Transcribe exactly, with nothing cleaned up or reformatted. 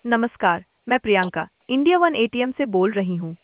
नमस्कार, मैं Priyanka, India one ATM से बोल रही हूँ।